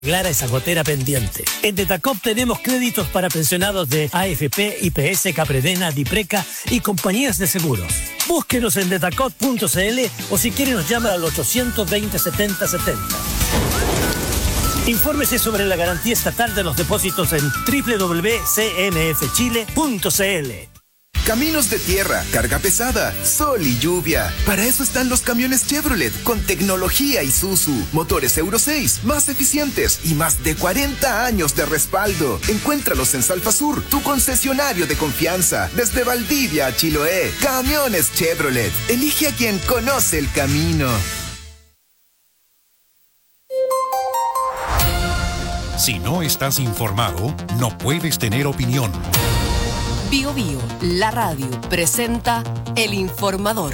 Clara esa gotera pendiente. En Detacop tenemos créditos para pensionados de AFP, IPS, Capredena, Dipreca y compañías de seguros. Búsquenos en detacop.cl o si quiere nos llama al 820 70 70. Infórmese sobre la garantía estatal de los depósitos en www.cmfchile.cl. Caminos de tierra, carga pesada, sol y lluvia. Para eso están los camiones Chevrolet con tecnología Isuzu, motores Euro 6, más eficientes y más de 40 años de respaldo. Encuéntralos en Salfasur, tu concesionario de confianza. Desde Valdivia a Chiloé, camiones Chevrolet. Elige a quien conoce el camino. Si no estás informado, no puedes tener opinión. Bio Bio, la radio, presenta El Informador.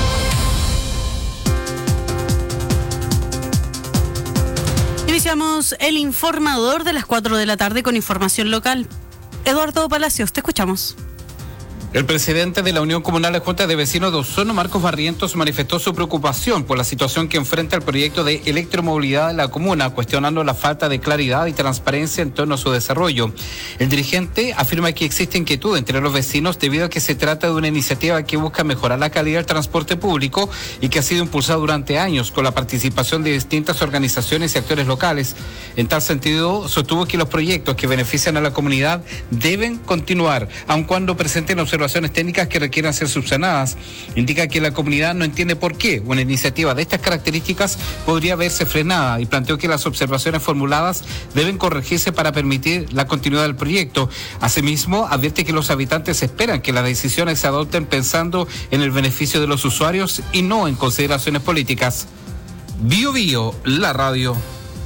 Iniciamos El Informador de las 4 de la tarde con información local. Eduardo Palacios, te escuchamos. El presidente de la Unión Comunal de Junta de Vecinos de Osorno, Marcos Barrientos, manifestó su preocupación por la situación que enfrenta el proyecto de electromovilidad de la comuna, cuestionando la falta de claridad y transparencia en torno a su desarrollo. El dirigente afirma que existe inquietud entre los vecinos debido a que se trata de una iniciativa que busca mejorar la calidad del transporte público y que ha sido impulsada durante años con la participación de distintas organizaciones y actores locales. En tal sentido, sostuvo que los proyectos que benefician a la comunidad deben continuar, aun cuando presenten observaciones técnicas que requieran ser subsanadas. Indica que la comunidad no entiende por qué una iniciativa de estas características podría verse frenada y planteó que las observaciones formuladas deben corregirse para permitir la continuidad del proyecto. Asimismo, advierte que los habitantes esperan que las decisiones se adopten pensando en el beneficio de los usuarios y no en consideraciones políticas. Bio Bio, la radio.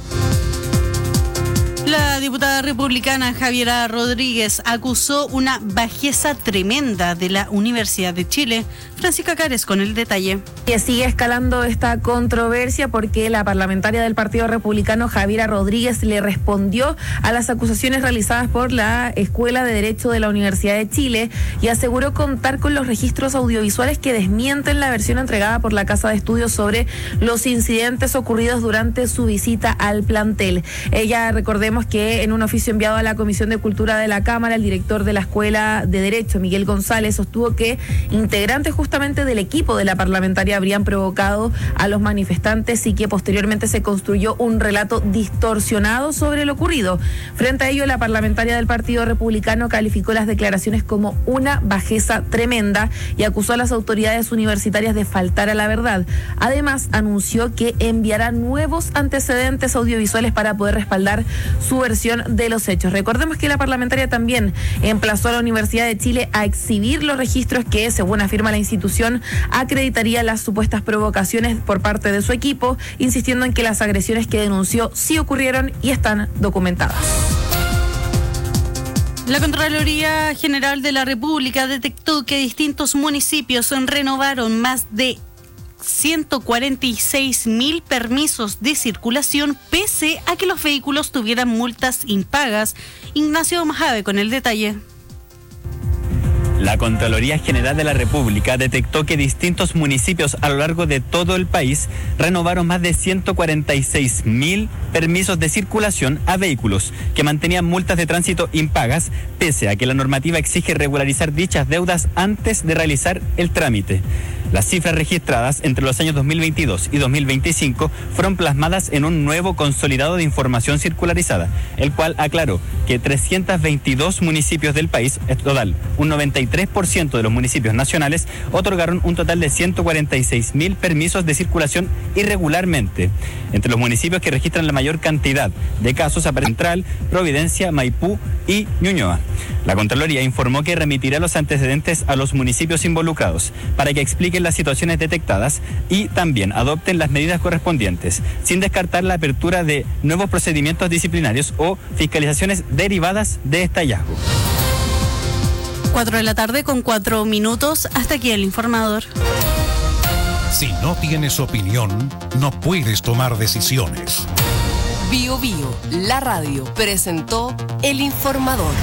La diputada republicana Javiera Rodríguez acusó una bajeza tremenda de la Universidad de Chile. Francisca Cares con el detalle. Que sigue escalando esta controversia porque la parlamentaria del Partido Republicano Javiera Rodríguez le respondió a las acusaciones realizadas por la Escuela de Derecho de la Universidad de Chile y aseguró contar con los registros audiovisuales que desmienten la versión entregada por la Casa de Estudios sobre los incidentes ocurridos durante su visita al plantel. Ella, recordemos que en un oficio enviado a la Comisión de Cultura de la Cámara, el director de la Escuela de Derecho, Miguel González, sostuvo que integrantes justamente del equipo de la parlamentaria habrían provocado a los manifestantes y que posteriormente se construyó un relato distorsionado sobre lo ocurrido. Frente a ello, la parlamentaria del Partido Republicano calificó las declaraciones como una bajeza tremenda y acusó a las autoridades universitarias de faltar a la verdad. Además, anunció que enviará nuevos antecedentes audiovisuales para poder respaldar su versión de los hechos. Recordemos que la parlamentaria también emplazó a la Universidad de Chile a exhibir los registros que, según afirma la institución, acreditaría las supuestas provocaciones por parte de su equipo, insistiendo en que las agresiones que denunció sí ocurrieron y están documentadas. La Contraloría General de la República detectó que distintos municipios renovaron más de 146.000 permisos de circulación pese a que los vehículos tuvieran multas impagas. Ignacio Majave con el detalle. La Contraloría General de la República detectó que distintos municipios a lo largo de todo el país renovaron más de 146.000 permisos de circulación a vehículos que mantenían multas de tránsito impagas, pese a que la normativa exige regularizar dichas deudas antes de realizar el trámite. Las cifras registradas entre los años 2022 y 2025 fueron plasmadas en un nuevo consolidado de información circularizada, el cual aclaró que 322 municipios del país, en total, un 93% de los municipios nacionales, otorgaron un total de 146.000 permisos de circulación irregularmente. Entre los municipios que registran la mayor cantidad de casos aparecen Central, Providencia, Maipú y Ñuñoa. La Contraloría informó que remitirá los antecedentes a los municipios involucrados para que expliquen las situaciones detectadas y también adopten las medidas correspondientes, sin descartar la apertura de nuevos procedimientos disciplinarios o fiscalizaciones derivadas de este hallazgo. 4 de la tarde con 4 minutos. Hasta aquí el informador. Si no tienes opinión, no puedes tomar decisiones. Bio Bio, la radio, presentó El Informador.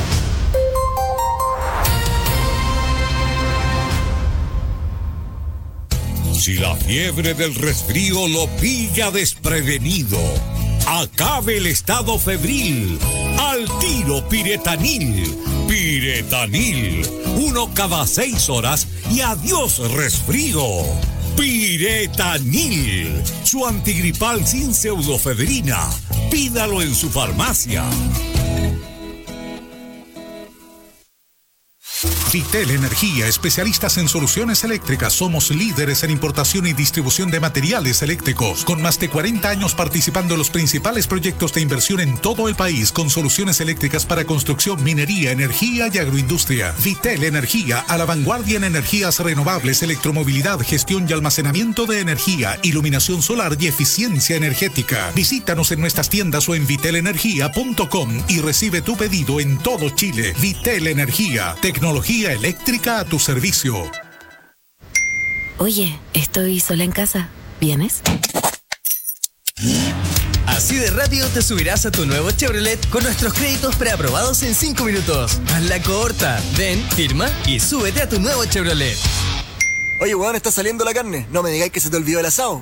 Si la fiebre del resfrío lo pilla desprevenido, Acabe el estado febril. Al tiro Piretanil. Piretanil. 1 cada 6 horas y adiós resfrío. Piretanil. Su antigripal sin pseudofedrina. Pídalo en su farmacia. Vitel Energía, especialistas en soluciones eléctricas. Somos líderes en importación y distribución de materiales eléctricos, con más de 40 años participando en los principales proyectos de inversión en todo el país, con soluciones eléctricas para construcción, minería, energía y agroindustria. Vitel Energía, a la vanguardia en energías renovables, electromovilidad, gestión y almacenamiento de energía, iluminación solar y eficiencia energética. Visítanos en nuestras tiendas o en vitelenergia.com y recibe tu pedido en todo Chile. Vitel Energía, tecnología eléctrica a tu servicio. Oye, estoy sola en casa. ¿Vienes? Así de rápido te subirás a tu nuevo Chevrolet con nuestros créditos preaprobados en 5 minutos. Haz la corta. Ven, firma y súbete a tu nuevo Chevrolet. Oye, weón, está saliendo la carne. No me digáis que se te olvidó el asado.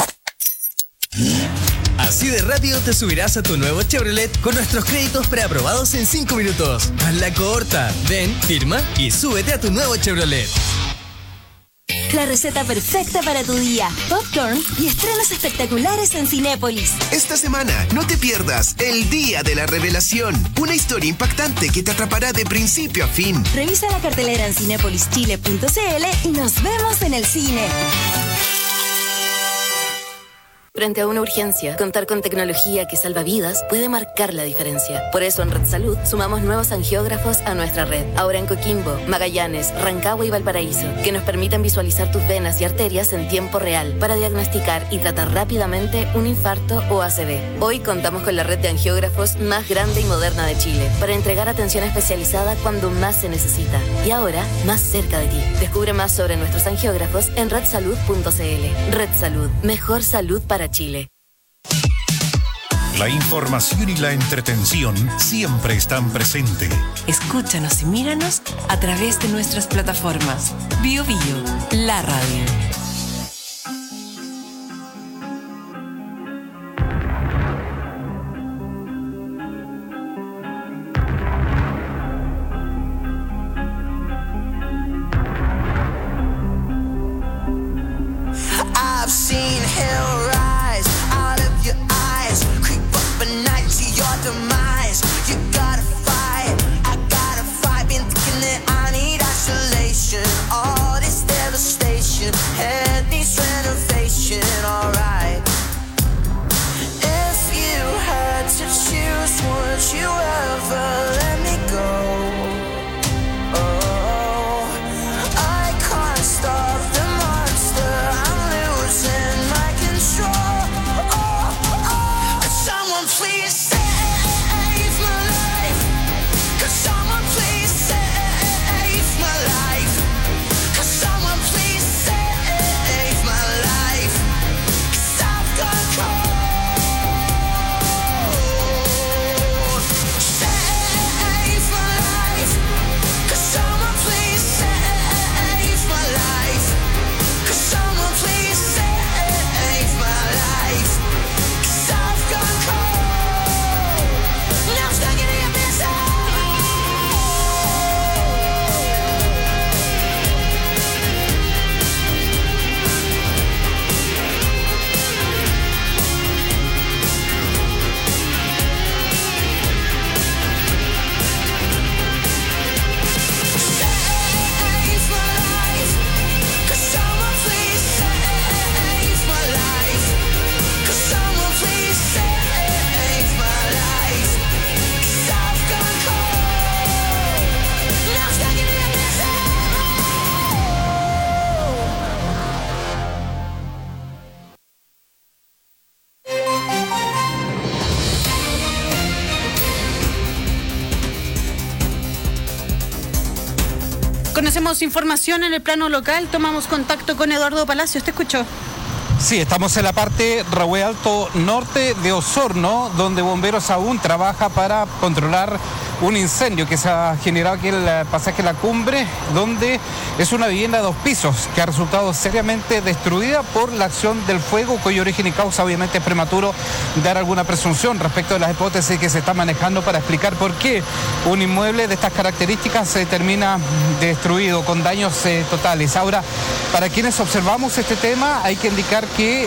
Así de rápido te subirás a tu nuevo Chevrolet con nuestros créditos preaprobados en 5 minutos. Haz la corta. Ven, firma y súbete a tu nuevo Chevrolet. La receta perfecta para tu día. Popcorn y estrenos espectaculares en Cinépolis. Esta semana no te pierdas El Día de la Revelación. Una historia impactante que te atrapará de principio a fin. Revisa la cartelera en cinepolischile.cl y nos vemos en el cine. Frente a una urgencia, contar con tecnología que salva vidas puede marcar la diferencia. Por eso en Red Salud sumamos nuevos angiógrafos a nuestra red. Ahora en Coquimbo, Magallanes, Rancagua y Valparaíso, que nos permiten visualizar tus venas y arterias en tiempo real para diagnosticar y tratar rápidamente un infarto o ACV. Hoy contamos con la red de angiógrafos más grande y moderna de Chile para entregar atención especializada cuando más se necesita. Y ahora, más cerca de ti. Descubre más sobre nuestros angiógrafos en redsalud.cl. Red Salud. Mejor salud para Chile. La información y la entretención siempre están presentes. Escúchanos y míranos a través de nuestras plataformas. Bio Bio, la radio. I've seen hell rise out of your eyes, creep up at night to your demise. You gotta fight, I gotta fight. Been thinking that I need isolation. All this devastation, head needs renovation. Alright. If you had to choose, would you ever let me go? Oh, I can't stop the monster. I'm losing my control. Could someone please save my life? Could someone please save my life? Could someone please save my life? 'Cause I've gone cold. Save my life. Could someone please save my life? Could someone please save my life? 'Cause I've gone cold. Now I'm stuck in the abyss. Save my life. Could someone please save my life? Could someone please save my life? 'Cause I've gone cold. Now I'm stuck in the abyss. Conocemos información en el plano local, tomamos contacto con Eduardo Palacios, te escucho. Sí, estamos en la parte Rahue Alto Norte de Osorno, donde Bomberos aún trabaja para controlar un incendio que se ha generado aquí en el pasaje La Cumbre, donde es una vivienda de 2 pisos que ha resultado seriamente destruida por la acción del fuego, cuyo origen y causa obviamente es prematuro dar alguna presunción respecto de las hipótesis que se están manejando para explicar por qué un inmueble de estas características se termina destruido con daños totales. Ahora, para quienes observamos este tema, hay que indicar que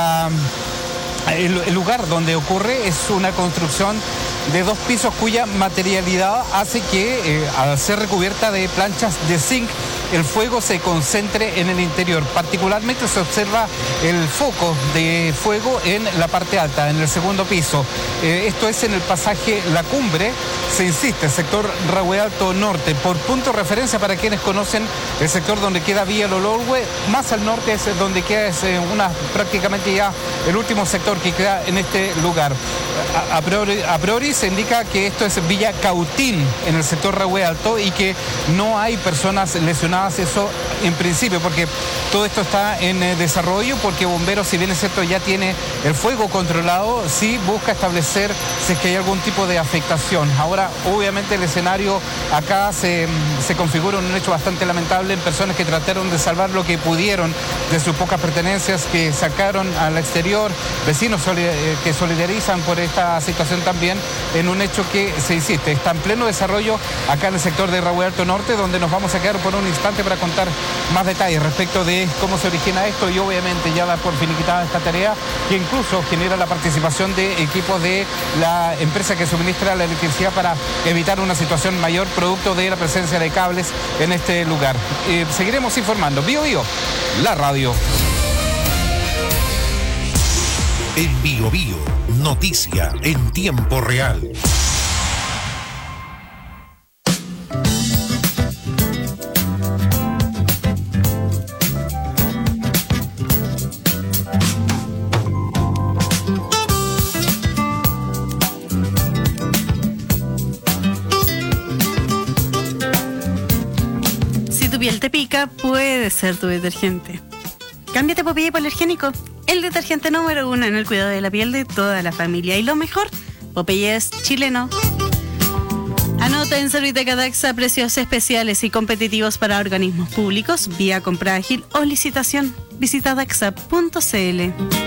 el lugar donde ocurre es una construcción de 2 pisos cuya materialidad hace que al ser recubierta de planchas de zinc, el fuego se concentre en el interior. Particularmente se observa el foco de fuego en la parte alta, en el segundo piso. Esto es en el pasaje La Cumbre, se insiste, sector Rahue Alto Norte. Por punto de referencia para quienes conocen el sector donde queda Villa Lolorgue, más al norte es donde queda prácticamente ya el último sector que queda en este lugar. A priori se indica que esto es Villa Cautín en el sector Rahue Alto y que no hay personas lesionadas, eso en principio, porque todo esto está en desarrollo, porque Bomberos, si bien es cierto, ya tiene el fuego controlado, sí busca establecer si es que hay algún tipo de afectación. Ahora, obviamente el escenario acá se configura un hecho bastante lamentable en personas que trataron de salvar lo que pudieron de sus pocas pertenencias, que sacaron al exterior, vecinos que solidarizan por esta situación también, en un hecho que se insiste, está en pleno desarrollo acá en el sector de Rahue Alto Norte, donde nos vamos a quedar por un instante para contar más detalles respecto de cómo se origina esto y obviamente ya da por finiquitada esta tarea, que incluso genera la participación de equipos de la empresa que suministra la electricidad para evitar una situación mayor producto de la presencia de cables en este lugar. Seguiremos informando. Bio Bio, la radio. En Bio Bio, noticia en tiempo real. Si tu piel te pica, puede ser tu detergente. Cámbiate Popeye Hipoalergénico, el detergente número 1 en el cuidado de la piel de toda la familia. Y lo mejor, Popeye es chileno. Anota en Serviteca Daxa precios especiales y competitivos para organismos públicos vía compra ágil o licitación. Visita daxa.cl.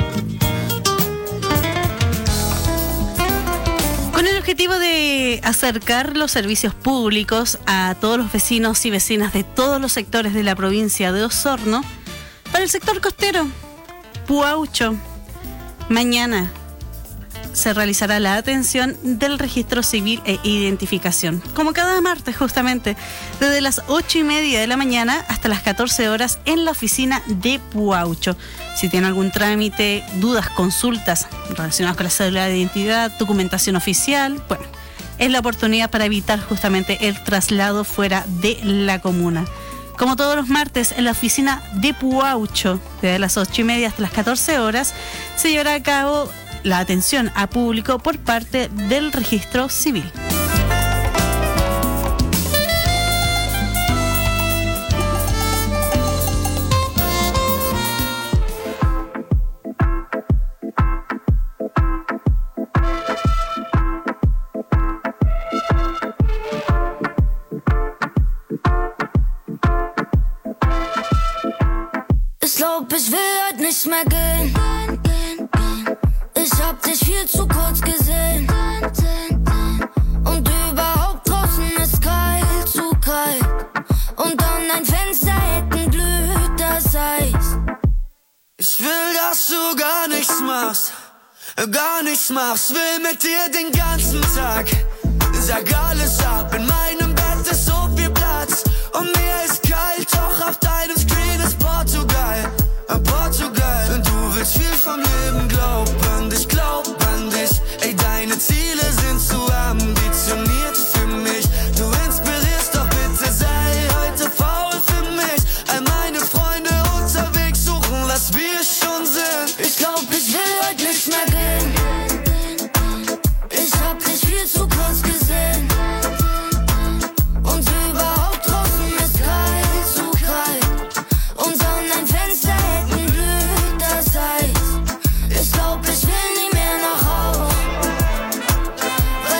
Con el objetivo de acercar los servicios públicos a todos los vecinos y vecinas de todos los sectores de la provincia de Osorno, para el sector costero, Puaucho, mañana se realizará la atención del registro civil e identificación, como cada martes justamente, desde las 8:30 de la mañana hasta las 14 horas en la oficina de Puaucho. Si tiene algún trámite, dudas, consultas relacionadas con la cédula de identidad, documentación oficial, bueno, es la oportunidad para evitar justamente el traslado fuera de la comuna. Como todos los martes, en la oficina de Puaucho, desde las 8:30 hasta las 14 horas, se llevará a cabo la atención a público por parte del registro civil. Ich will heute nicht mehr gehen. Ich hab dich viel zu kurz gesehen. Und überhaupt draußen ist kalt, zu kalt. Und an dein Fensterhecken glüht das Eis. Ich will, dass du gar nichts machst. Will mit dir den ganzen Tag. Sag alles ab, in meinem Bett ist so viel Platz. Und mir ist kalt, doch auf deinem Screen ist Portugal. Portugal. Du willst viel vom Leben, glaub an dich. Ey, deine Ziele sind zu ambitioniert für mich. Du inspirierst, doch bitte sei heute faul für mich. All meine Freunde unterwegs suchen, was wir schon sind. Ich glaub, ich will heute nicht mehr gehen. Ich hab dich viel zu kurz gesehen. Und überhaupt draußen ist kalt, zu kalt. Und an dein Fenster ich glaub, ich will nie mehr nach Hause,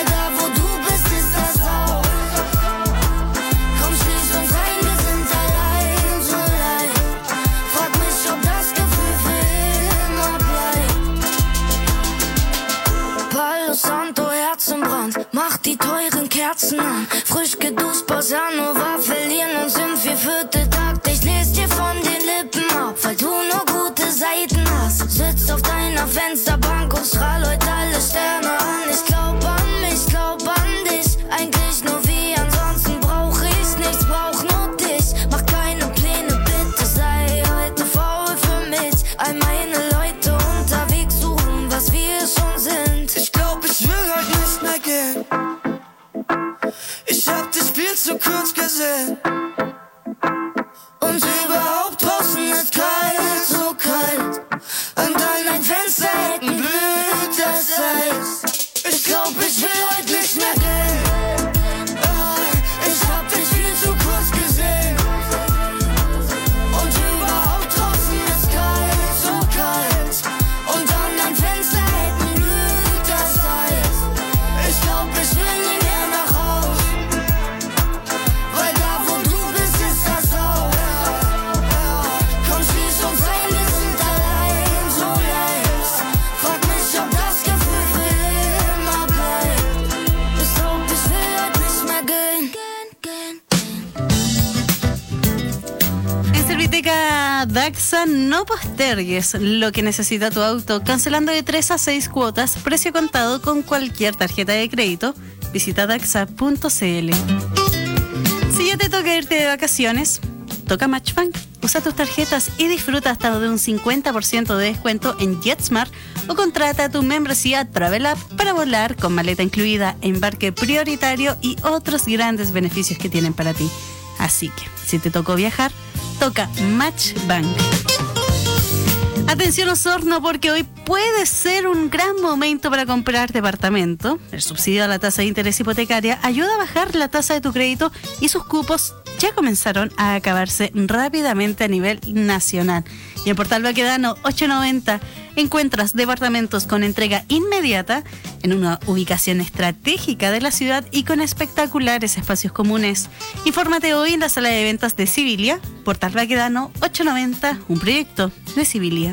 Wand. Mach die teuren Kerzen an, frisch geduscht, Bossa Nova, verlieren uns im 4/4 Takt. Ich lese dir von den Lippen ab, weil du nur gute Seiten hast. Sitzt auf deiner Fensterbank und strahl heute alle Sterne an. Ich glaub an mich, glaub an dich, eigentlich nur wie ansonsten brauch ich nichts, brauch nur dich. Mach keine Pläne, bitte sei heute faul für mich. All meine Leute unterwegs suchen, was wir schon sind. Ich glaub, ich will heute nicht mehr gehen. Ich hab dich viel zu kurz gesehen. Und überhaupt draußen ist kalt, so kalt. Und an dein Fenster hängt blüht das Eis. Ich glaub, ich will heute nicht mehr gehen. Ich hab dich viel zu kurz gesehen. Und überhaupt draußen ist kalt, so kalt. Und an dein Fenster hängt blüht das Eis. Ich glaub, ich will nie mehr nach Haus. Weil da, wo du bist, ist das Haus. Komm, schließ uns ein, wir sind allein, so leicht. Frag mich, ob das Gefühl für immer bleibt. Ich glaub, ich will heute nicht mehr gehen. En Serviteca Daxa no postergues lo que necesita tu auto, cancelando de 3 a 6 cuotas, precio contado con cualquier tarjeta de crédito. Visita daxa.cl. Si ya te toca irte de vacaciones, toca Matchbank. Usa tus tarjetas y disfruta hasta de un 50% de descuento en JetSmart o contrata tu membresía Travel App para volar con maleta incluida, embarque prioritario y otros grandes beneficios que tienen para ti. Así que, si te tocó viajar, toca Matchbank. Atención Osorno, porque hoy puede ser un gran momento para comprar departamento. El subsidio a la tasa de interés hipotecaria ayuda a bajar la tasa de tu crédito y sus cupos ya comenzaron a acabarse rápidamente a nivel nacional. Y en Portal Baquedano 890 encuentras departamentos con entrega inmediata en una ubicación estratégica de la ciudad y con espectaculares espacios comunes. Infórmate hoy en la sala de ventas de Civilia. Portal Baquedano 890, un proyecto de Civilia.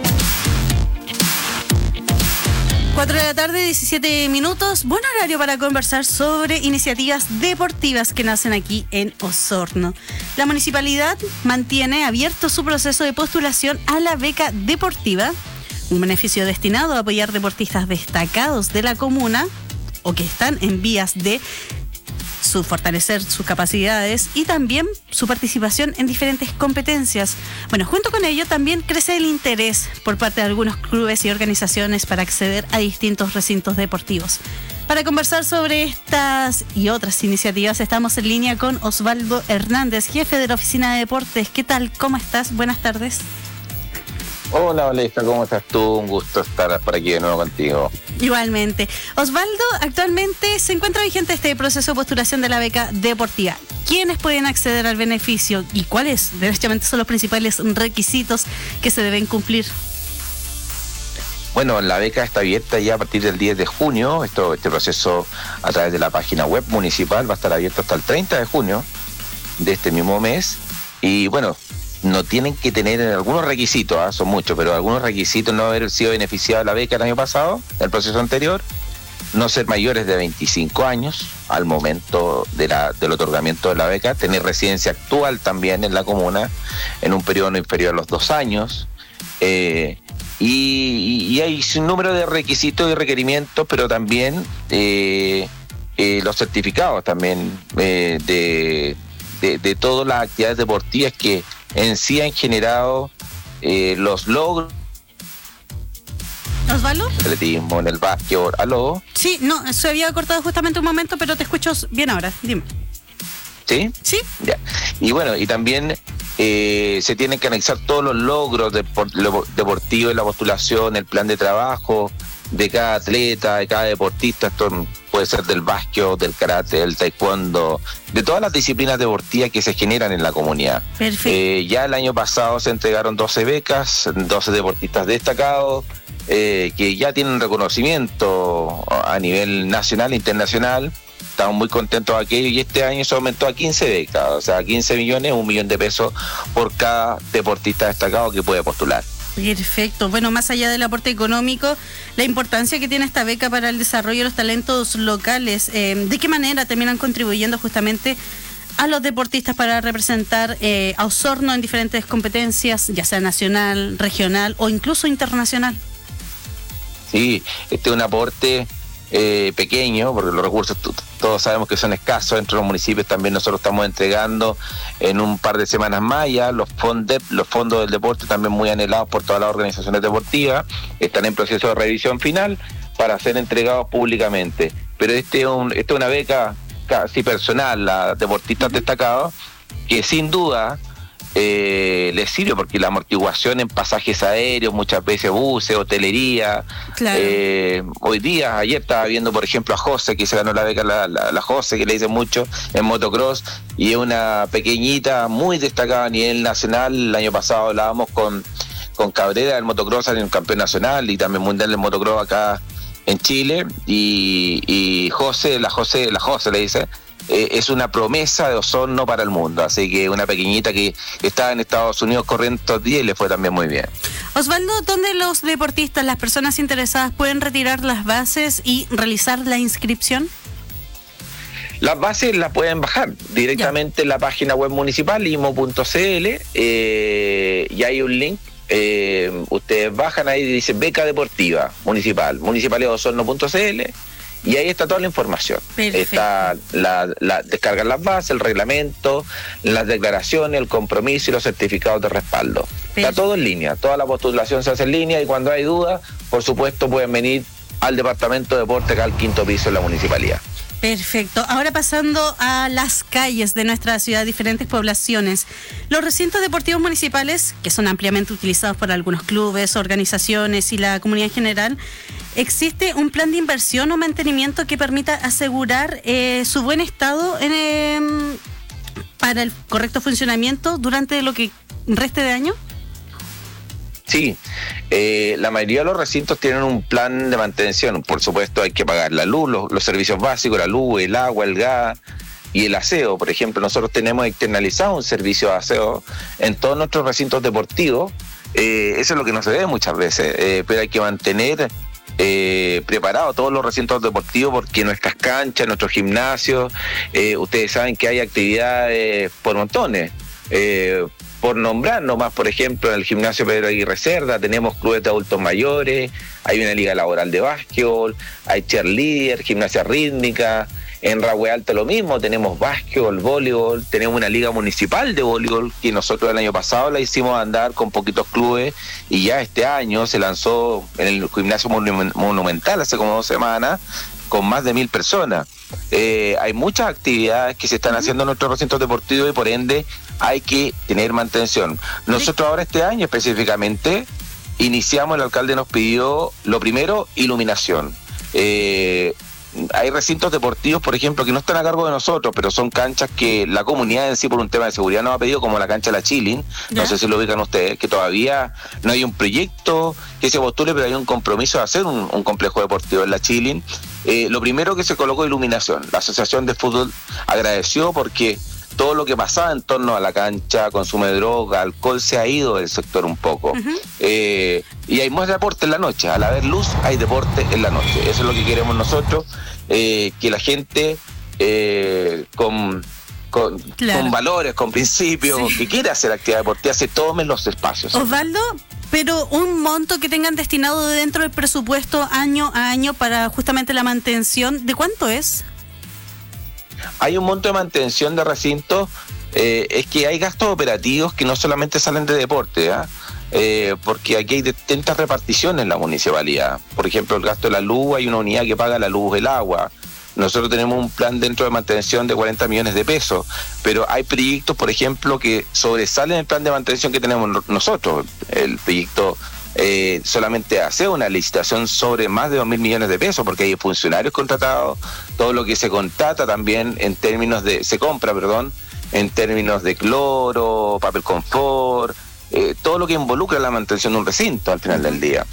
4 de la tarde, 17 minutos. Buen horario para conversar sobre iniciativas deportivas que nacen aquí en Osorno. La municipalidad mantiene abierto su proceso de postulación a la beca deportiva, un beneficio destinado a apoyar deportistas destacados de la comuna o que están en vías de fortalecer sus capacidades y también su participación en diferentes competencias. Bueno, junto con ello también crece el interés por parte de algunos clubes y organizaciones para acceder a distintos recintos deportivos. Para conversar sobre estas y otras iniciativas estamos en línea con Osvaldo Hernández, jefe de la Oficina de Deportes. ¿Qué tal? ¿Cómo estás? Buenas tardes. Hola, Valesca, ¿cómo estás tú? Un gusto estar por aquí de nuevo contigo. Igualmente. Osvaldo, actualmente se encuentra vigente este proceso de postulación de la beca deportiva. ¿Quiénes pueden acceder al beneficio y cuáles, derechamente, son los principales requisitos que se deben cumplir? Bueno, la beca está abierta ya a partir del 10 de junio. Este proceso a través de la página web municipal va a estar abierto hasta el 30 de junio de este mismo mes. Y bueno, no tienen que tener algunos requisitos, son muchos, pero algunos requisitos: no haber sido beneficiado de la beca el año pasado, el proceso anterior, no ser mayores de 25 años al momento del otorgamiento de la beca, tener residencia actual también en la comuna en un periodo no inferior a los 2 años, y hay un número de requisitos y requerimientos, pero también los certificados también de todas las actividades deportivas que en sí han generado los logros. ¿Osvaldo? Atletismo, en el básquetbol. ¿Aló? Sí, no, se había cortado justamente un momento, pero te escucho bien ahora. Dime. ¿Sí? Sí. Ya. Y bueno, y también se tienen que anexar todos los logros deportivos de la postulación, el plan de trabajo de cada atleta, de cada deportista. Esto puede ser del básquet, del karate, del taekwondo, de todas las disciplinas deportivas que se generan en la comunidad. Perfecto. Ya el año pasado se entregaron 12 becas, 12 deportistas destacados, que ya tienen reconocimiento a nivel nacional e internacional. Estamos muy contentos de aquello, y este año se aumentó a 15 becas, o sea, 15 millones, $1 millón por cada deportista destacado que puede postular. Perfecto. Bueno, más allá del aporte económico, la importancia que tiene esta beca para el desarrollo de los talentos locales, ¿de qué manera terminan contribuyendo justamente a los deportistas para representar a Osorno en diferentes competencias, ya sea nacional, regional o incluso internacional? Sí, este es un aporte pequeño, porque los recursos todos sabemos que son escasos dentro de los municipios. También nosotros estamos entregando en un par de semanas más ya los fondos del deporte, también muy anhelados por todas las organizaciones deportivas, están en proceso de revisión final para ser entregados públicamente. Pero este es una beca casi personal a deportistas destacados, que sin duda les sirve, porque la amortiguación en pasajes aéreos, muchas veces buses, hotelería. Claro. Ayer estaba viendo, por ejemplo, a José, que se ganó la beca, la José, que le dicen mucho, en motocross, y es una pequeñita muy destacada a nivel nacional. El año pasado hablábamos con Cabrera del motocross, en un campeón nacional y también mundial del motocross acá en Chile, y José le dice, es una promesa de Osorno para el mundo, así que una pequeñita que estaba en Estados Unidos corriendo estos días y le fue también muy bien. Osvaldo, ¿dónde los deportistas, las personas interesadas, pueden retirar las bases y realizar la inscripción? Las bases las pueden bajar directamente en la página web municipal, imo.cl, y hay un link. Ustedes bajan ahí y dice beca deportiva municipal, municipalidaddeosorno.cl, y ahí está toda la información. Perfecto. Está descargar las bases, el reglamento, las declaraciones, el compromiso y los certificados de respaldo. Perfecto. Está todo en línea, toda la postulación se hace en línea, y cuando hay dudas, por supuesto, pueden venir al Departamento de Deporte, acá al 5º piso de la municipalidad. Perfecto. Ahora pasando a las calles de nuestra ciudad, diferentes poblaciones. Los recintos deportivos municipales, que son ampliamente utilizados por algunos clubes, organizaciones y la comunidad en general, ¿existe un plan de inversión o mantenimiento que permita asegurar su buen estado para el correcto funcionamiento durante lo que reste de año? Sí, la mayoría de los recintos tienen un plan de mantención. Por supuesto, hay que pagar la luz, los servicios básicos, la luz, el agua, el gas y el aseo. Por ejemplo, nosotros tenemos externalizado un servicio de aseo en todos nuestros recintos deportivos. Eso es lo que no se ve muchas veces, pero hay que mantener preparados todos los recintos deportivos, porque nuestras canchas, nuestros gimnasios, ustedes saben que hay actividades por montones. Por nombrar nomás, por ejemplo, en el gimnasio Pedro Aguirre Cerda tenemos clubes de adultos mayores, hay una liga laboral de básquetbol, hay cheerleader, gimnasia rítmica. En Rahue Alto lo mismo, tenemos básquetbol, voleibol, tenemos una liga municipal de voleibol que nosotros el año pasado la hicimos andar con poquitos clubes, y ya este año se lanzó en el gimnasio monumental hace como 2 semanas con más de 1.000 personas. Hay muchas actividades que se están haciendo en nuestros recintos deportivos, y por ende hay que tener mantención. Nosotros ahora este año específicamente iniciamos, el alcalde nos pidió, lo primero, iluminación. Hay recintos deportivos, por ejemplo, que no están a cargo de nosotros, pero son canchas que la comunidad en sí, por un tema de seguridad, nos ha pedido, como la cancha de la Chilin. No sé si lo ubican ustedes, que todavía no hay un proyecto que se postule, pero hay un compromiso de hacer un complejo deportivo en la Chilin. Lo primero que se colocó, iluminación. La Asociación de Fútbol agradeció, porque todo lo que pasaba en torno a la cancha, consumo de droga, alcohol, se ha ido del sector un poco. Y hay más deporte en la noche. Al haber luz, hay deporte en la noche. Eso es lo que queremos nosotros, que la gente con valores, con principios, que quiera hacer actividad deportiva, se tomen los espacios. Osvaldo, pero un monto que tengan destinado dentro del presupuesto año a año para justamente la mantención, ¿de cuánto es? Hay un monto de mantención de recintos, es que hay gastos operativos que no solamente salen de deporte, porque aquí hay distintas reparticiones en la municipalidad. Por ejemplo, el gasto de la luz, hay una unidad que paga la luz, el agua. Nosotros tenemos un plan dentro de mantención de 40 millones de pesos, pero hay proyectos, por ejemplo, que sobresalen el plan de mantención que tenemos nosotros. El proyecto solamente hace una licitación sobre más de 2.000 millones de pesos, porque hay funcionarios contratados, todo lo que se contrata también en términos de, se compra, perdón, en términos de cloro, papel confort, todo lo que involucra la mantención de un recinto al final del día.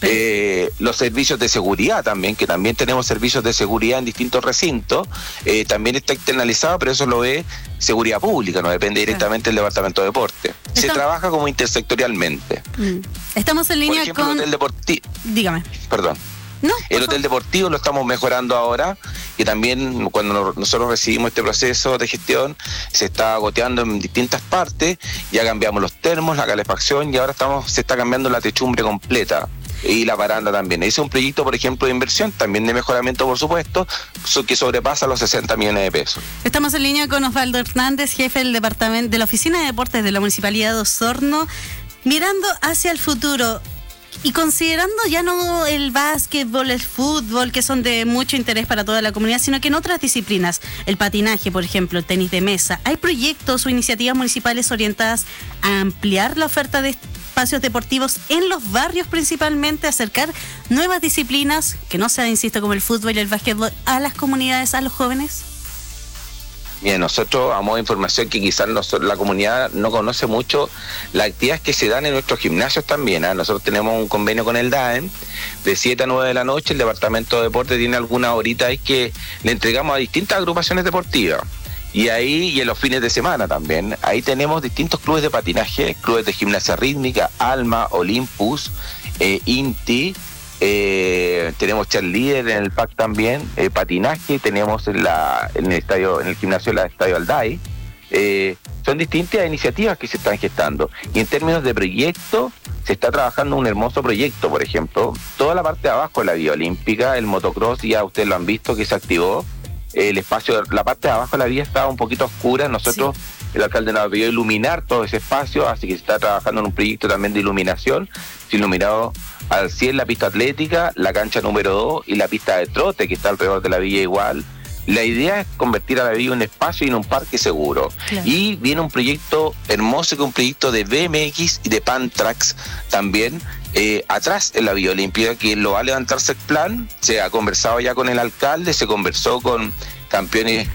Los servicios de seguridad también, que también tenemos servicios de seguridad en distintos recintos, también está externalizado, pero eso lo ve seguridad pública, no depende directamente del Departamento de Deporte. Se trabaja como intersectorialmente. Estamos en línea. Por ejemplo, con... el hotel deportivo. Dígame. Perdón. No, el hotel deportivo lo estamos mejorando ahora, y también cuando nosotros recibimos este proceso de gestión se está goteando en distintas partes. Ya cambiamos los termos, la calefacción, y ahora se está cambiando la techumbre completa y la baranda también. Ese es un proyecto, por ejemplo, de inversión, también de mejoramiento, por supuesto, que sobrepasa los 60 millones de pesos. Estamos en línea con Osvaldo Hernández, jefe del departamento de la Oficina de Deportes de la Municipalidad de Osorno. Mirando hacia el futuro y considerando ya no el básquetbol, el fútbol, que son de mucho interés para toda la comunidad, sino que en otras disciplinas, el patinaje, por ejemplo, el tenis de mesa, ¿hay proyectos o iniciativas municipales orientadas a ampliar la oferta de espacios deportivos en los barrios, principalmente acercar nuevas disciplinas, que no sean, insisto, como el fútbol y el básquetbol, a las comunidades, a los jóvenes? Bien, nosotros, a modo de información que quizás la comunidad no conoce mucho, las actividades que se dan en nuestros gimnasios también. Nosotros tenemos un convenio con el DAEM, de 7 a 9 de la noche, el Departamento de Deporte tiene algunas horitas ahí que le entregamos a distintas agrupaciones deportivas. Y ahí, y en los fines de semana también, ahí tenemos distintos clubes de patinaje, clubes de gimnasia rítmica, Alma, Olympus, INTI, tenemos cheerleader en el PAC también, patinaje, tenemos en el gimnasio del Estadio Alday. Son distintas iniciativas que se están gestando. Y en términos de proyecto, se está trabajando un hermoso proyecto, por ejemplo, toda la parte de abajo de la vía olímpica, el motocross, ya ustedes lo han visto que se activó. El espacio, la parte de abajo de la vía estaba un poquito oscura. Nosotros, el alcalde nos pidió iluminar todo ese espacio, así que se está trabajando en un proyecto también de iluminación. Se ha iluminado al 100 la pista atlética, la cancha número 2 y la pista de trote que está alrededor de la villa igual. La idea es convertir a la villa en un espacio y en un parque seguro. Claro. Y viene un proyecto hermoso, que es un proyecto de BMX y de Pantrax también, atrás en la Villa Olímpica, que lo va a levantar Secplan. Se ha conversado ya con el alcalde, se conversó con campeones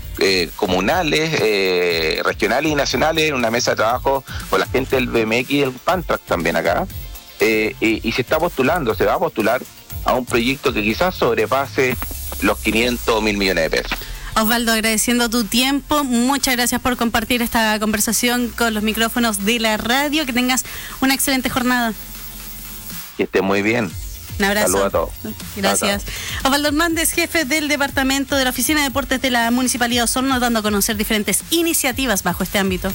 comunales, regionales y nacionales, en una mesa de trabajo con la gente del BMX y del Pantrax también acá. Y se va a postular a un proyecto que quizás sobrepase los 500 o 1.000 millones de pesos. Osvaldo, agradeciendo tu tiempo, muchas gracias por compartir esta conversación con los micrófonos de la radio. Que tengas una excelente jornada. Que esté muy bien. Un abrazo. Saludos a todos. Gracias. Osvaldo Hernández, jefe del departamento de la Oficina de Deportes de la Municipalidad de Osorno, dando a conocer diferentes iniciativas bajo este ámbito.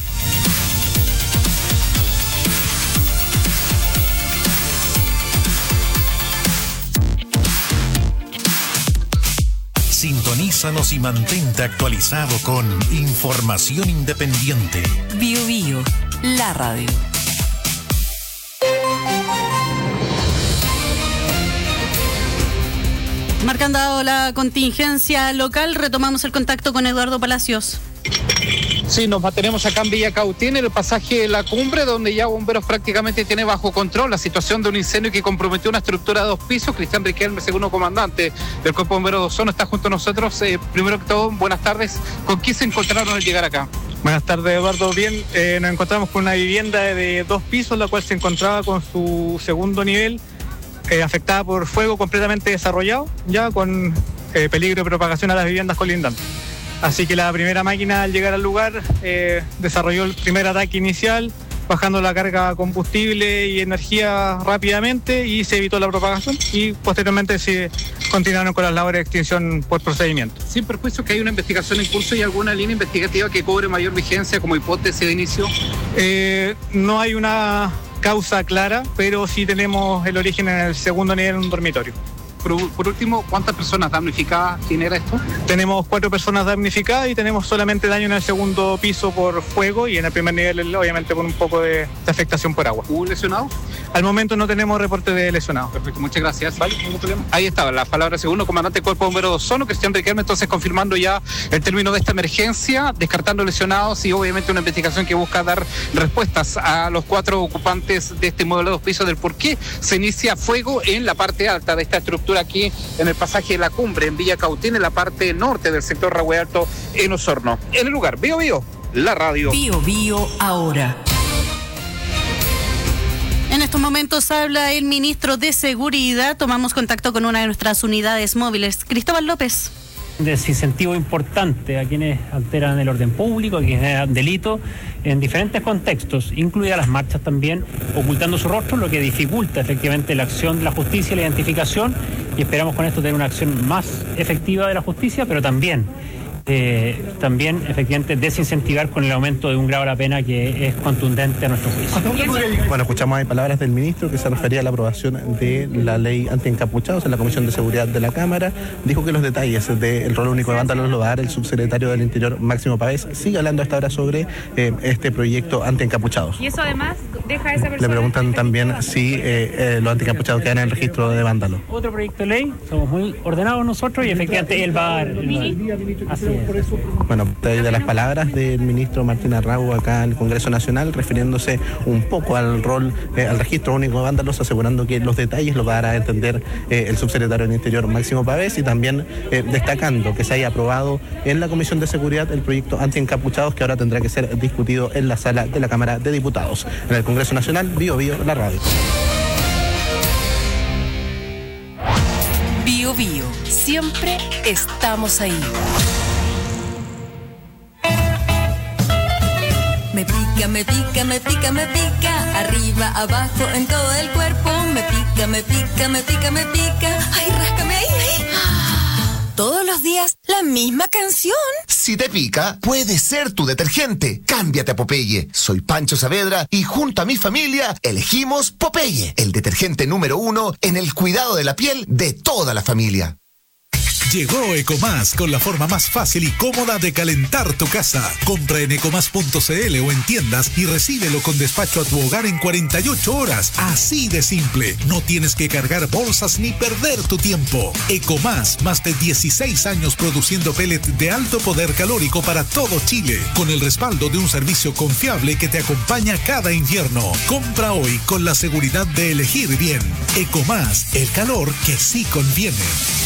Sintonízanos y mantente actualizado con información independiente. Bio Bio, la radio. Marcando la contingencia local, retomamos el contacto con Eduardo Palacios. Sí, nos mantenemos acá en Villa Cautín, en el pasaje de La Cumbre, donde ya Bomberos prácticamente tiene bajo control la situación de un incendio que comprometió una estructura de 2 pisos. Cristian Riquelme, segundo comandante del Cuerpo de Bomberos de Osorno, está junto a nosotros. Primero que todo, buenas tardes. ¿Con quién se encontraron al llegar acá? Buenas tardes, Eduardo. Bien, nos encontramos con una vivienda de 2 pisos, la cual se encontraba con su segundo nivel, afectada por fuego completamente desarrollado, ya con peligro de propagación a las viviendas colindantes. Así que la primera máquina, al llegar al lugar, desarrolló el primer ataque inicial, bajando la carga de combustible y energía rápidamente, y se evitó la propagación, y posteriormente se continuaron con las labores de extinción por procedimiento. Sin perjuicio que hay una investigación en curso y alguna línea investigativa que cobre mayor vigencia como hipótesis de inicio. No hay una causa clara, pero sí tenemos el origen en el segundo nivel, en un dormitorio. Por último, ¿cuántas personas damnificadas genera esto? Tenemos 4 personas damnificadas y tenemos solamente daño en el segundo piso por fuego, y en el primer nivel obviamente con un poco de afectación por agua. ¿Hubo lesionados? Al momento no tenemos reporte de lesionados. Perfecto, muchas gracias. Vale, ningún problema. Ahí estaba la palabra del segundo comandante del Cuerpo de Bomberos de Osorno, Cristian Riquelme, entonces confirmando ya el término de esta emergencia, descartando lesionados y obviamente una investigación que busca dar respuestas a los 4 ocupantes de este modelo de 2 pisos del por qué se inicia fuego en la parte alta de esta estructura aquí en el pasaje de La Cumbre, en Villa Cautín, en la parte norte del sector Rahue Alto, en Osorno. En el lugar, Bio Bio, la radio. Bio Bio ahora. En estos momentos habla el ministro de Seguridad. Tomamos contacto con una de nuestras unidades móviles. Cristóbal López. Desincentivo importante a quienes alteran el orden público, a quienes generan delito en diferentes contextos, incluidas las marchas también, ocultando su rostro, lo que dificulta efectivamente la acción de la justicia y la identificación, y esperamos con esto tener una acción más efectiva de la justicia, pero también efectivamente desincentivar con el aumento de un grado de la pena que es contundente a nuestro juicio. Bueno, escuchamos ahí palabras del ministro que se refería a la aprobación de la ley antiencapuchados en la Comisión de Seguridad de la Cámara. Dijo que los detalles del rol único de vándalos lo va a dar el subsecretario del Interior, Máximo Pavés. Sigue hablando hasta ahora sobre este proyecto antiencapuchados. Y eso además deja a esa persona... Le preguntan también si los antiencapuchados quedan en el registro de vándalos. Otro proyecto de ley, somos muy ordenados nosotros y efectivamente él va a dar... Así es. Bueno, de las palabras del ministro Martín Arrau acá en el Congreso Nacional, refiriéndose un poco al rol, al registro único de vándalos, asegurando que los detalles los va a dar a entender el subsecretario del Interior, Máximo Pavés, y también destacando que se haya aprobado en la Comisión de Seguridad el proyecto antiencapuchados, que ahora tendrá que ser discutido en la sala de la Cámara de Diputados. En el Congreso Nacional, Bio Bio, la radio. Bio Bio, siempre estamos ahí. Me pica, me pica, me pica, me pica, arriba, abajo, en todo el cuerpo. Me pica, me pica, me pica, me pica. Ay, ráscame ahí, ahí. Todos los días, la misma canción. Si te pica, puede ser tu detergente. Cámbiate a Popeye. Soy Pancho Saavedra y junto a mi familia elegimos Popeye, el detergente número 1 en el cuidado de la piel de toda la familia. Llegó Ecomás con la forma más fácil y cómoda de calentar tu casa. Compra en ecomás.cl o en tiendas y recíbelo con despacho a tu hogar en 48 horas. Así de simple. No tienes que cargar bolsas ni perder tu tiempo. Ecomás, más de 16 años produciendo pellet de alto poder calórico para todo Chile, con el respaldo de un servicio confiable que te acompaña cada invierno. Compra hoy con la seguridad de elegir bien. Ecomás, el calor que sí conviene.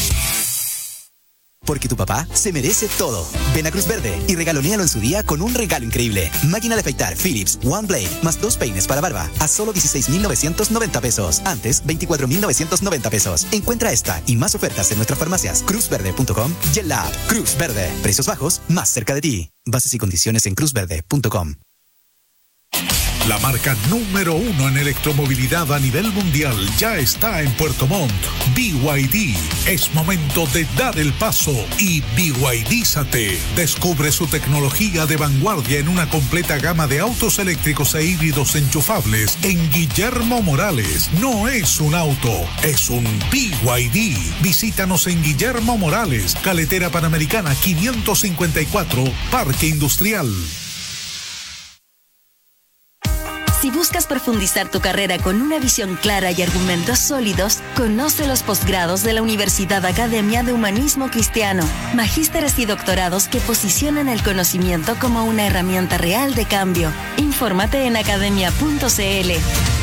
Porque tu papá se merece todo. Ven a Cruz Verde y regalonéalo en su día con un regalo increíble. Máquina de afeitar Philips One Blade más 2 peines para barba a solo 16,990 pesos. Antes, 24,990 pesos. Encuentra esta y más ofertas en nuestras farmacias cruzverde.com y en la app Cruz Verde. Precios bajos más cerca de ti. Bases y condiciones en cruzverde.com. La marca número 1 en electromovilidad a nivel mundial ya está en Puerto Montt. BYD. Es momento de dar el paso y BYDízate. Descubre su tecnología de vanguardia en una completa gama de autos eléctricos e híbridos enchufables en Guillermo Morales. No es un auto, es un BYD. Visítanos en Guillermo Morales, Carretera Panamericana 554, Parque Industrial. Si buscas profundizar tu carrera con una visión clara y argumentos sólidos, conoce los posgrados de la Universidad Academia de Humanismo Cristiano, magísteres y doctorados que posicionan el conocimiento como una herramienta real de cambio. Infórmate en academia.cl.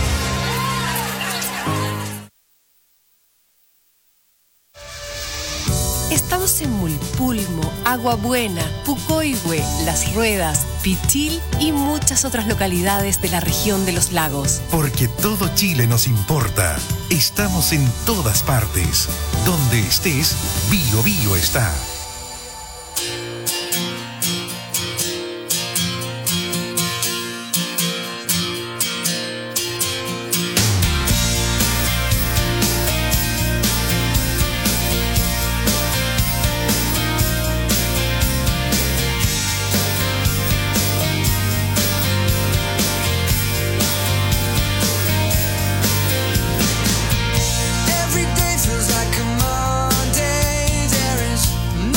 Estamos en Mulpulmo, Agua Buena, Pucoihue, Las Ruedas, Pichil y muchas otras localidades de la región de los lagos. Porque todo Chile nos importa. Estamos en todas partes. Donde estés, Bio Bio está. Every day feels like a Monday. There is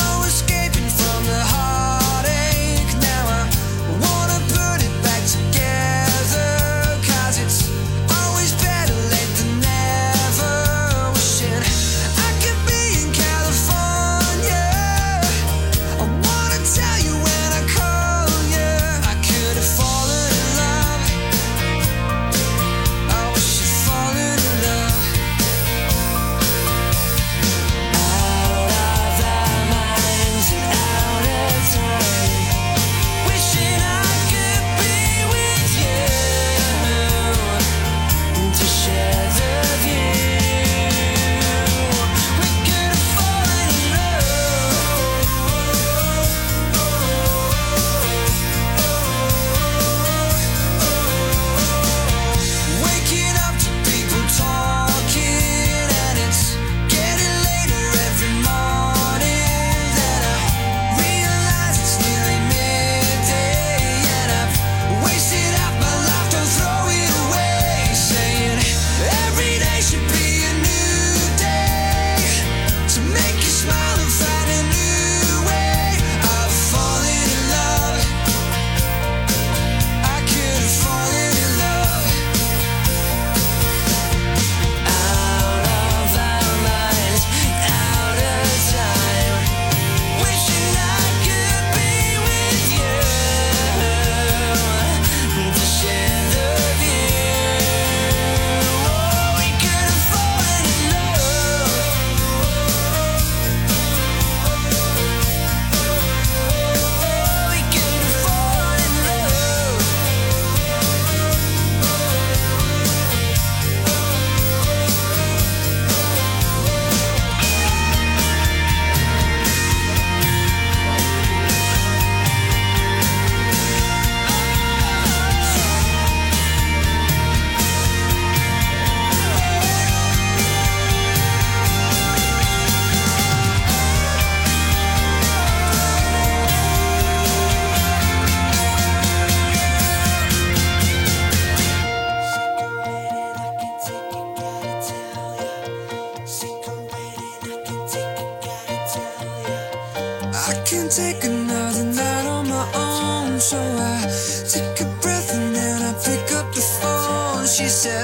can't take another night on my own. So I take a breath and then I pick up the phone. She said,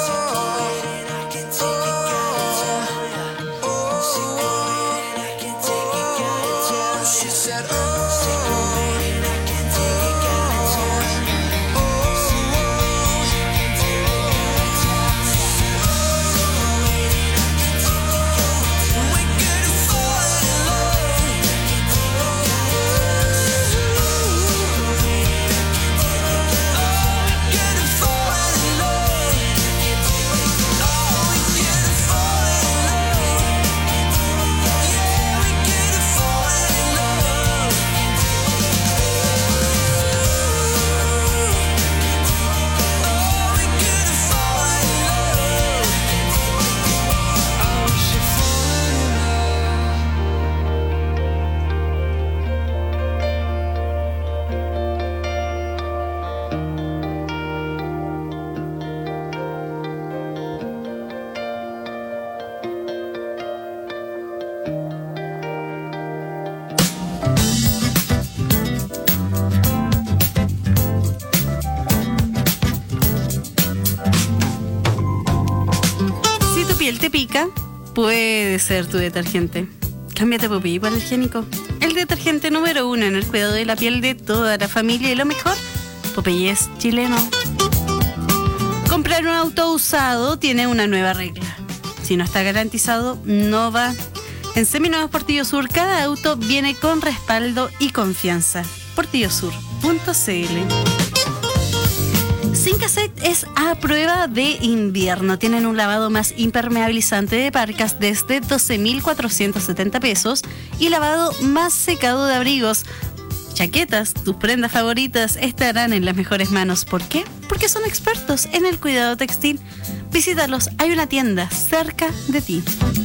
te pica, puede ser tu detergente. Cámbiate Popeye por el higiénico. El detergente número 1 en el cuidado de la piel de toda la familia y lo mejor, Popeye es chileno. Comprar un auto usado tiene una nueva regla. Si no está garantizado, no va. En Seminuevos Portillo Sur, cada auto viene con respaldo y confianza. portillosur.cl. Sincaset es a prueba de invierno. Tienen un lavado más impermeabilizante de parcas desde 12.470 pesos y lavado más secado de abrigos. Chaquetas, tus prendas favoritas estarán en las mejores manos. ¿Por qué? Porque son expertos en el cuidado textil. Visítalos, hay una tienda cerca de ti.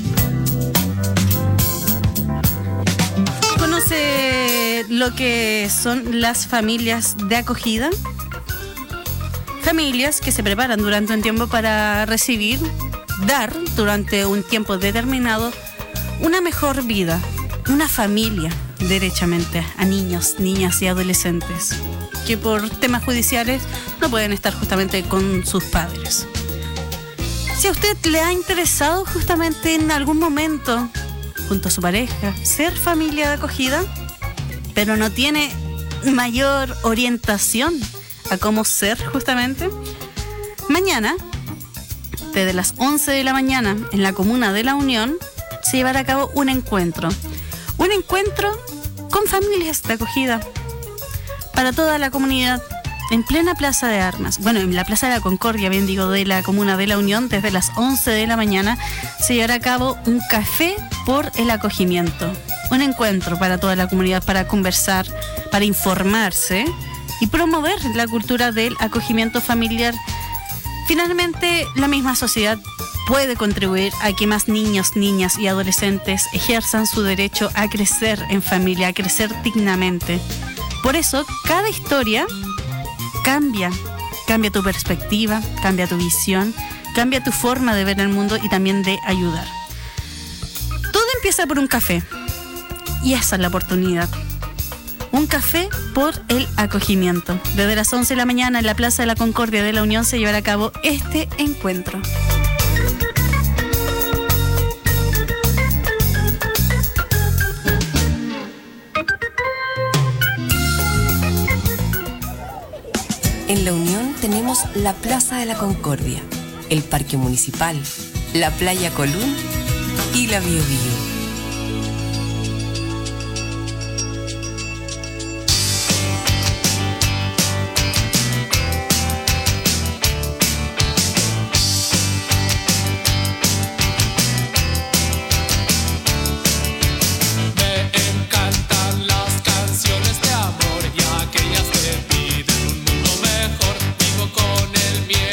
¿Conoce lo que son las familias de acogida? Familias que se preparan durante un tiempo para recibir, dar durante un tiempo determinado una mejor vida, una familia, derechamente, a niños, niñas y adolescentes que por temas judiciales no pueden estar justamente con sus padres. Si a usted le ha interesado justamente en algún momento, junto a su pareja, ser familia de acogida, pero no tiene mayor orientación a cómo ser justamente, mañana, desde las 11 de la mañana, en la comuna de La Unión, se llevará a cabo un encuentro. Un encuentro con familias de acogida para toda la comunidad, en plena Plaza de Armas. Bueno, en la Plaza de la Concordia, bien digo, de la comuna de La Unión, desde las 11 de la mañana, se llevará a cabo un café por el acogimiento. Un encuentro para toda la comunidad, para conversar, para informarse y promover la cultura del acogimiento familiar. Finalmente, la misma sociedad puede contribuir a que más niños, niñas y adolescentes ejerzan su derecho a crecer en familia, a crecer dignamente. Por eso, cada historia cambia tu perspectiva, cambia tu visión, cambia tu forma de ver el mundo y también de ayudar. Todo empieza por un café y esa es la oportunidad. Un café por el acogimiento. Desde las 11 de la mañana en la Plaza de la Concordia de La Unión se llevará a cabo este encuentro. En La Unión tenemos la Plaza de la Concordia, el Parque Municipal, la Playa Colún y la Bio Bio.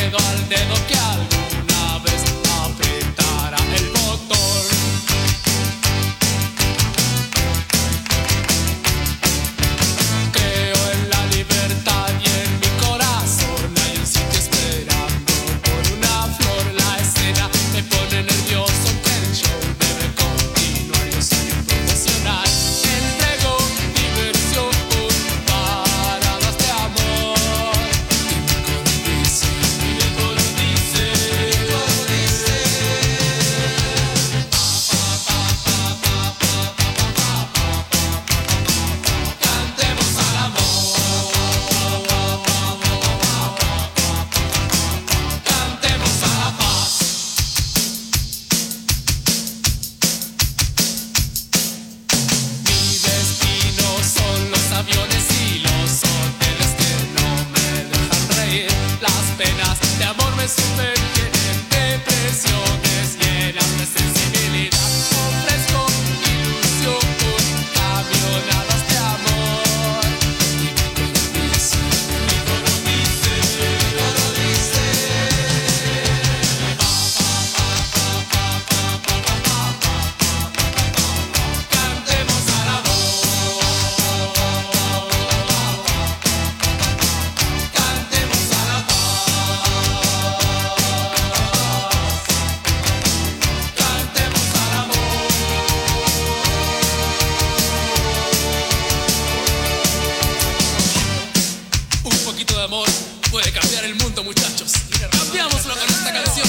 Dedo que alguna vez apretará el botón. puede cambiar el mundo, muchachos. Cambiámoslo con esta canción.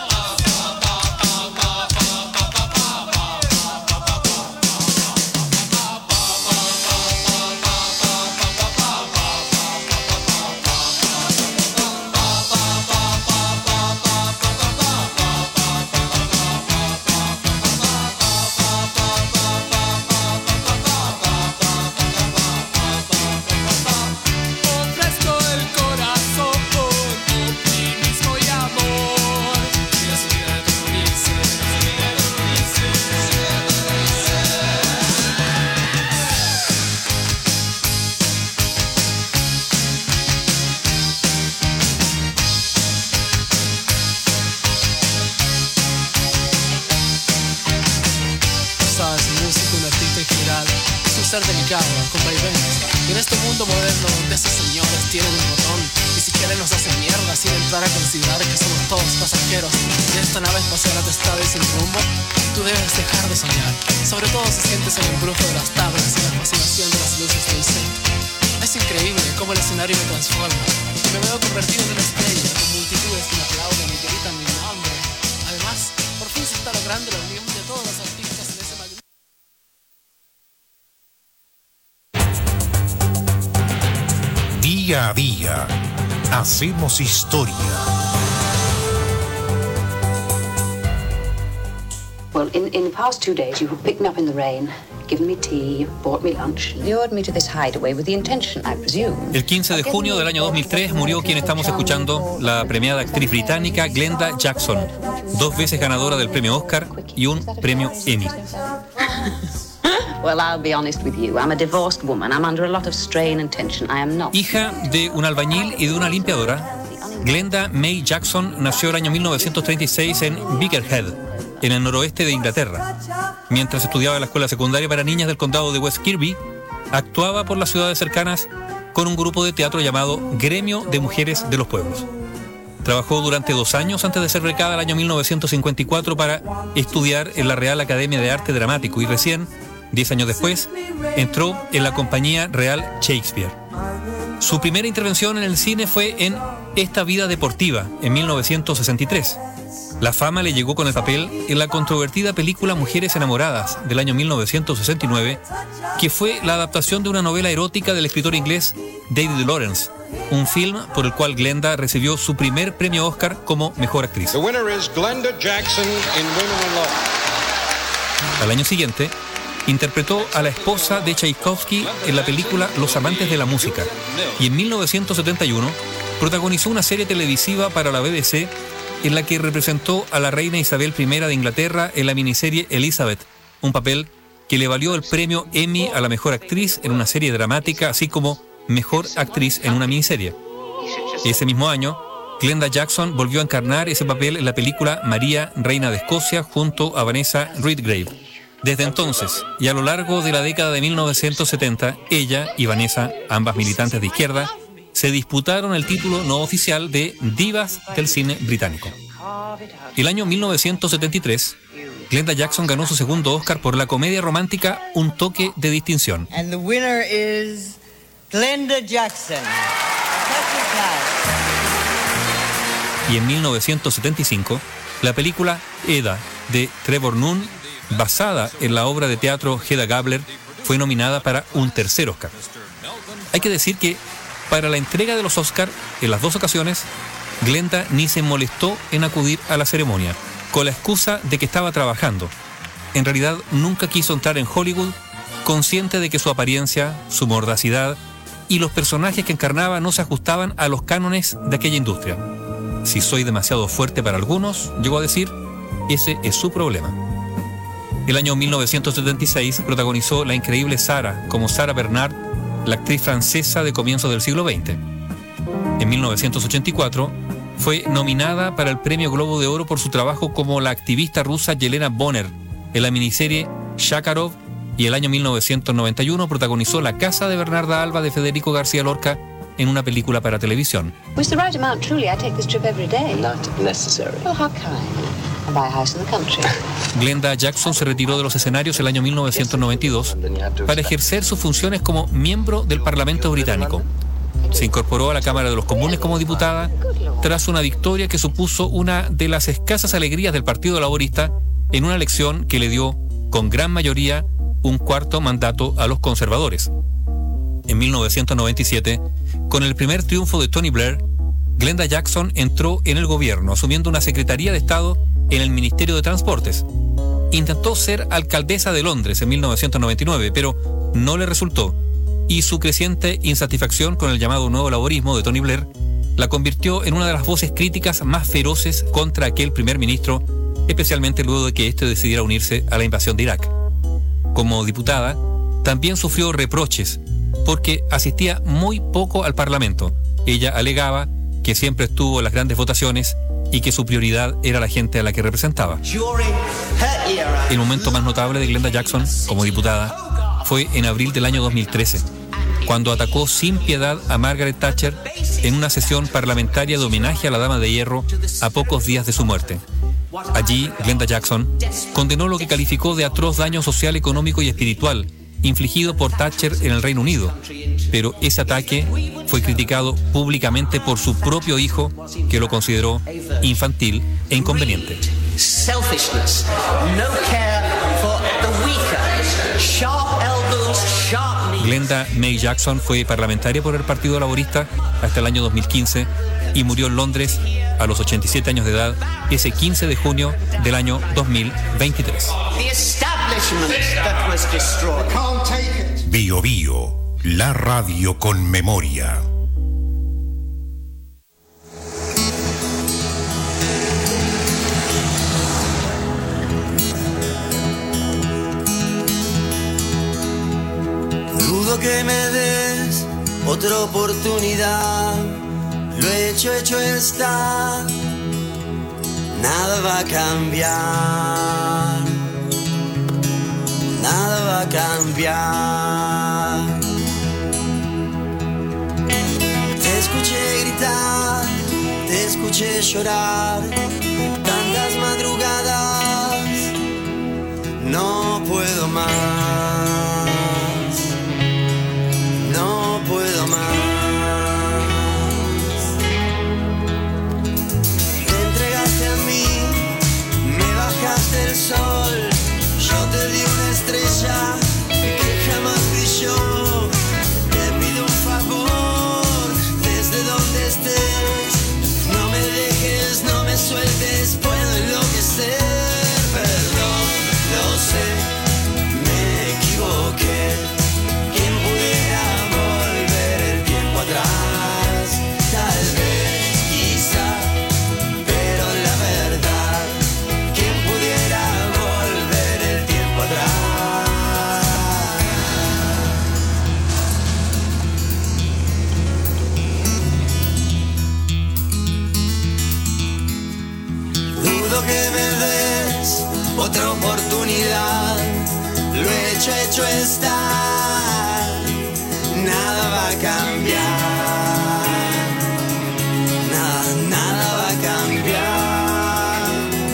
Ofrezco el corazón por optimismo y amor. Y la subida de tu dice, Sabes, un músico, un artista en general es un ser delicado, con vaivenes. Y en este mundo moderno donde esos señores tienen un botón y si quieren nos hacen mierda sin entrar a considerar que somos todos pasajeros de esta nave espacial atestada y sin rumbo, tú debes dejar de soñar. Sobre todo si sientes el embrujo de las tablas y la fascinación de las luces del set. Es increíble cómo el escenario me transforma y me veo convertido en una estrella con multitudes que me aplauden y gritan mi nombre. Además, por fin se está logrando la unión de todos los artistas en ese magnífico. Día a día, hacemos historia. Well, in the past 2 days, you have picked me up in the rain, given me tea, bought me lunch, lured me to this hideaway with the intention, I presume. El 15 de junio del año 2003 murió quien estamos escuchando, la premiada actriz británica Glenda Jackson, 2 veces ganadora del premio Oscar y un premio Emmy. Well, I'll be honest with you. I'm a divorced woman. I'm under a lot of strain and tension. I am not. Hija de un albañil y de una limpiadora, Glenda May Jackson nació el año 1936 en Birkenhead, en el noroeste de Inglaterra. Mientras estudiaba en la escuela secundaria para niñas del condado de West Kirby, actuaba por las ciudades cercanas con un grupo de teatro llamado Gremio de Mujeres de los Pueblos. Trabajó durante 2 años antes de ser becada el año 1954 para estudiar en la Real Academia de Arte Dramático y recién, 10 años después, entró en la Compañía Real Shakespeare. Su primera intervención en el cine fue en Esta vida deportiva, en 1963. La fama le llegó con el papel en la controvertida película Mujeres enamoradas, del año 1969, que fue la adaptación de una novela erótica del escritor inglés David Lawrence, un film por el cual Glenda recibió su primer premio Oscar como mejor actriz. The winner is Glenda Jackson in Women in Law. Al año siguiente, interpretó a la esposa de Tchaikovsky en la película Los amantes de la música y en 1971 protagonizó una serie televisiva para la BBC en la que representó a la reina Isabel I de Inglaterra en la miniserie Elizabeth, un papel que le valió el premio Emmy a la mejor actriz en una serie dramática, así como mejor actriz en una miniserie. Ese mismo año, Glenda Jackson volvió a encarnar ese papel en la película María, Reina de Escocia, junto a Vanessa Redgrave. Desde entonces, y a lo largo de la década de 1970, ella y Vanessa, ambas militantes de izquierda, se disputaron el título no oficial de Divas del cine británico. El año 1973, Glenda Jackson ganó su segundo Oscar por la comedia romántica Un toque de distinción. And the winner is Glenda Jackson. Y en 1975, la película Eda, de Trevor Nunn, basada en la obra de teatro Hedda Gabler, fue nominada para un tercer Oscar. Hay que decir que para la entrega de los Oscar, en las 2 ocasiones, Glenda ni se molestó en acudir a la ceremonia, con la excusa de que estaba trabajando. En realidad, nunca quiso entrar en Hollywood, consciente de que su apariencia, su mordacidad y los personajes que encarnaba no se ajustaban a los cánones de aquella industria. Si soy demasiado fuerte para algunos, llegó a decir, ese es su problema. El año 1976 protagonizó La increíble Sarah como Sarah Bernard, la actriz francesa de comienzos del siglo XX. En 1984 fue nominada para el Premio Globo de Oro por su trabajo como la activista rusa Yelena Bonner en la miniserie Shakarov, y el año 1991 protagonizó La casa de Bernarda Alba de Federico García Lorca en una película para televisión. Was the right amount, truly? I take this trip every day. Not necessary. Oh, how kind. I buy a house in the country. Glenda Jackson se retiró de los escenarios el año 1992 para ejercer sus funciones como miembro del Parlamento británico. Se incorporó a la Cámara de los Comunes como diputada tras una victoria que supuso una de las escasas alegrías del Partido Laborista en una elección que le dio, con gran mayoría, un cuarto mandato a los conservadores. En 1997, con el primer triunfo de Tony Blair, Glenda Jackson entró en el gobierno, asumiendo una Secretaría de Estado en el Ministerio de Transportes. Intentó ser alcaldesa de Londres en 1999, pero no le resultó, y su creciente insatisfacción con el llamado nuevo laborismo de Tony Blair la convirtió en una de las voces críticas más feroces contra aquel primer ministro, especialmente luego de que éste decidiera unirse a la invasión de Irak. Como diputada, también sufrió reproches porque asistía muy poco al Parlamento. Ella alegaba que siempre estuvo en las grandes votaciones y que su prioridad era la gente a la que representaba. El momento más notable de Glenda Jackson como diputada fue en abril del año 2013, cuando atacó sin piedad a Margaret Thatcher en una sesión parlamentaria de homenaje a la Dama de Hierro a pocos días de su muerte. Allí, Glenda Jackson condenó lo que calificó de atroz daño social, económico y espiritual infligido por Thatcher en el Reino Unido, pero ese ataque fue criticado públicamente por su propio hijo, que lo consideró infantil e inconveniente. Selfishness, no care for the weaker, sharp elbows, sharp knees. Glenda May Jackson fue parlamentaria por el Partido Laborista hasta el año 2015 y murió en Londres a los 87 años de edad ese 15 de junio del año 2023. The establishment that was destroyed. Bio Bio, la radio con memoria. Dudo que me des otra oportunidad. Lo hecho está. Nada va a cambiar. Nada va a cambiar. Te escuché gritar, te escuché llorar. Tantas madrugadas. No puedo más. No puedo más. Te entregaste a mí, me bajaste el sol. Yo te di una estrella que jamás brilló. Te pido un favor, desde donde estés. No me dejes, no me sueltes, puedo enloquecer. Perdón, lo sé, me equivoqué. ¿Quién pudiera volver el tiempo atrás? Tal vez, quizá, pero la verdad, ¿quién pudiera volver el tiempo atrás? Dudo que me des otra oportunidad. Lo hecho está. Nada va a cambiar. Nada va a cambiar.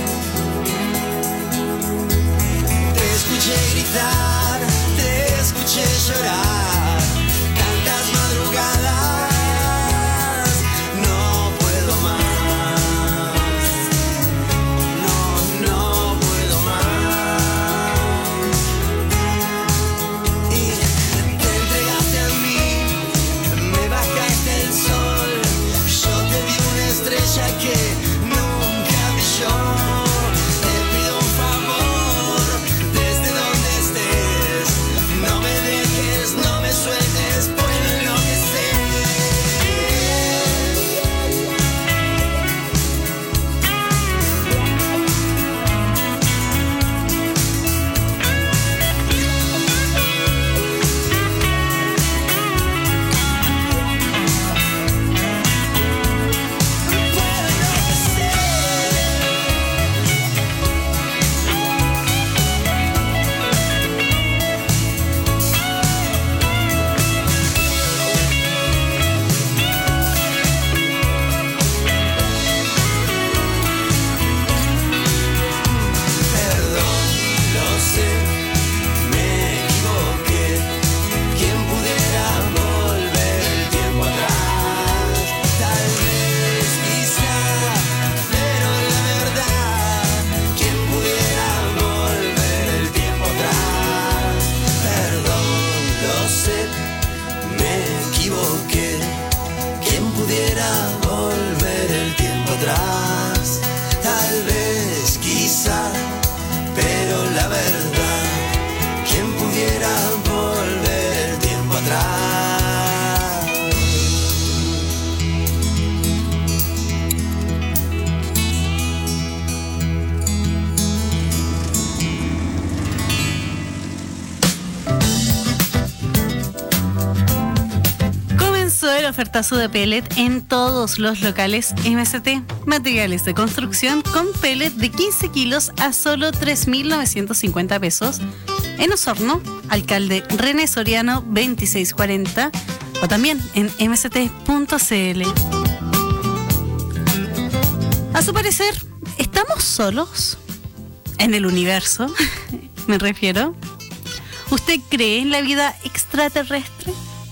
Te escuché gritar, te escuché llorar. Tantas madrugadas. No puedo más. No puedo más. empezó el ofertazo de pellet en todos los locales MST. Materiales de construcción con pellet de 15 kilos a solo 3.950 pesos. En Osorno, alcalde René Soriano 2640, o también en mst.cl. A su parecer, ¿estamos solos? En el universo, me refiero. ¿Usted cree en la vida extraterrestre?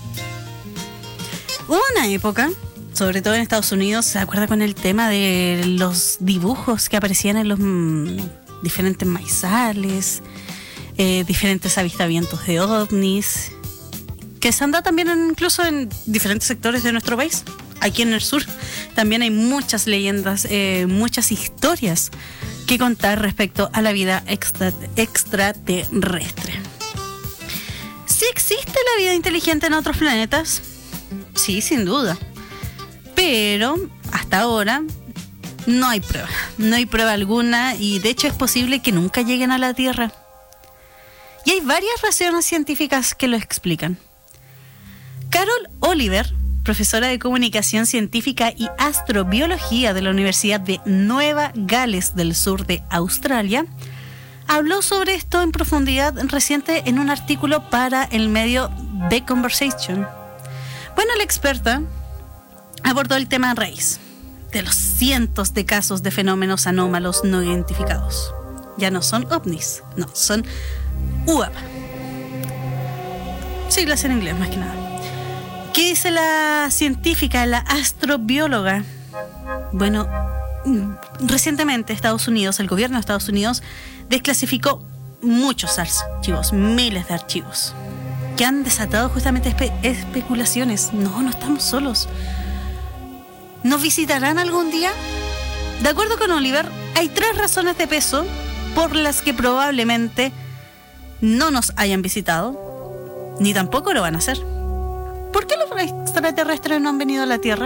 Hubo una época, sobre todo en Estados Unidos, ¿se acuerda con el tema de los dibujos que aparecían en los diferentes maizales, diferentes avistamientos de ovnis, que se anda también incluso en diferentes sectores de nuestro país? Aquí en el sur también hay muchas leyendas, muchas historias que contar respecto a la vida extraterrestre. ¿Sí existe la vida inteligente en otros planetas? Sí, sin duda. Pero hasta ahora no hay prueba alguna, y de hecho es posible que nunca lleguen a la Tierra. Y hay varias razones científicas que lo explican. Carol Oliver, profesora de Comunicación Científica y Astrobiología de la Universidad de Nueva Gales del Sur de Australia, habló sobre esto en profundidad reciente en un artículo para el medio The Conversation. Bueno, la experta abordó el tema a raíz de los cientos de casos de fenómenos anómalos no identificados. Ya no son ovnis, no, son UAP. Siglas en inglés, más que nada. ¿Qué dice la científica, la astrobióloga? Bueno, recientemente Estados Unidos, el gobierno de Estados Unidos, desclasificó muchos archivos, miles de archivos, que han desatado justamente especulaciones. No estamos solos. ¿Nos visitarán algún día? De acuerdo con Oliver, hay 3 razones de peso por las que probablemente no nos hayan visitado, ni tampoco lo van a hacer. ¿Por qué los extraterrestres no han venido a la Tierra?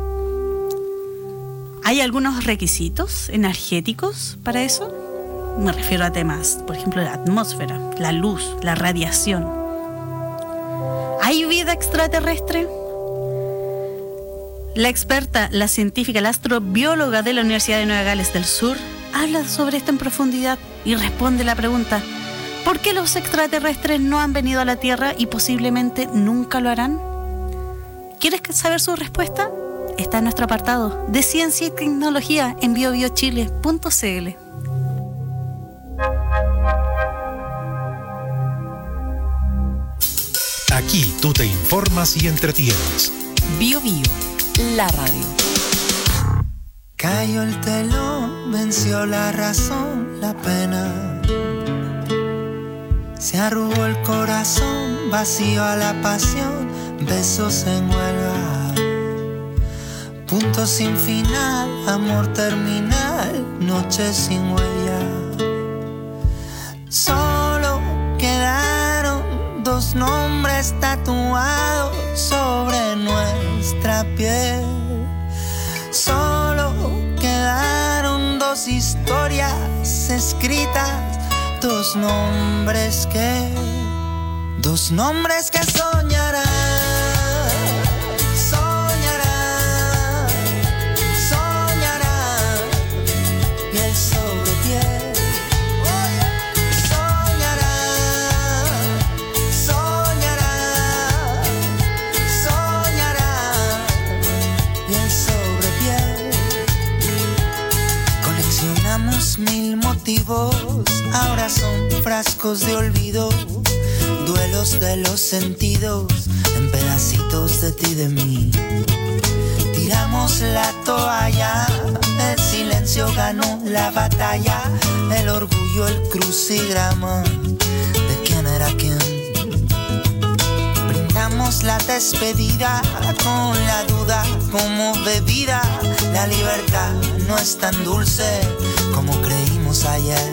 ¿Hay algunos requisitos energéticos para eso? Me refiero a temas, por ejemplo, la atmósfera, la luz, la radiación. ¿Hay vida extraterrestre? La experta, la científica, la astrobióloga de la Universidad de Nueva Gales del Sur habla sobre esto en profundidad y responde la pregunta: ¿por qué los extraterrestres no han venido a la Tierra y posiblemente nunca lo harán? ¿Quieres saber su respuesta? Está en nuestro apartado de Ciencia y Tecnología en biobiochile.cl. Aquí tú te informas y entretienes. Bio Bio, la radio. Cayó el telón, venció la razón, la pena. Se arrugó el corazón, vacío a la pasión, besos en huelga. Punto sin final, amor terminal, noche sin huella. Solo quedaron 2 nombres tatuados sobre nuestra piel. Solo quedaron 2 historias escritas, 2 nombres que soñarán. Piel sobre piel. Soñará, piel sobre piel. Coleccionamos 1000 motivos, ahora son frascos de olvido, duelos de los sentidos, en pedacitos de ti y de mí. Tiramos la toalla, el silencio ganó la batalla, el orgullo el crucigrama de quién era quién. Brindamos la despedida con la duda como bebida. La libertad no es tan dulce como creímos ayer.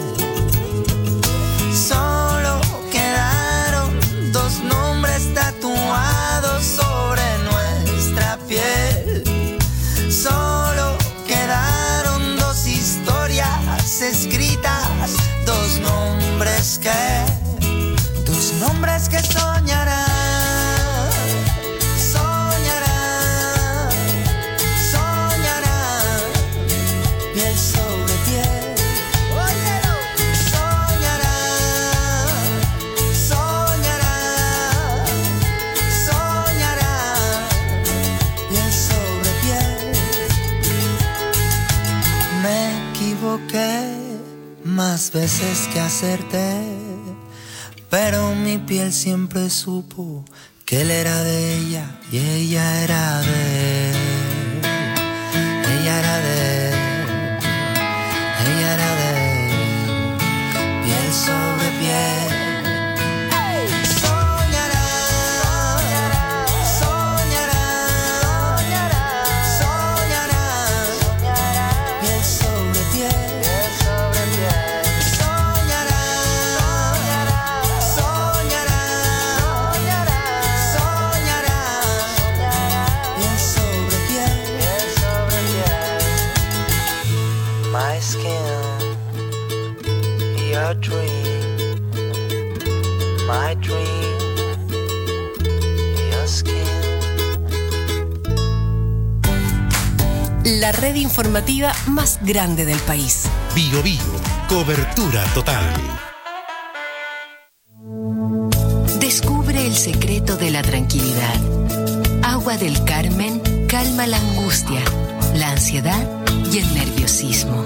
Solo quedaron 2 nombres tatuados sobre nuestra piel. Solo quedaron 2 historias escritas, 2 nombres que soñarán. Soñarán. las veces que acerté, pero mi piel siempre supo que él era de ella y ella era de él. Ella era de él, ella era de él, piel sobre piel. My dream, your skin. La red informativa más grande del país. Bio Bio, cobertura total. Descubre el secreto de la tranquilidad. Agua del Carmen calma la angustia, la ansiedad y el nerviosismo.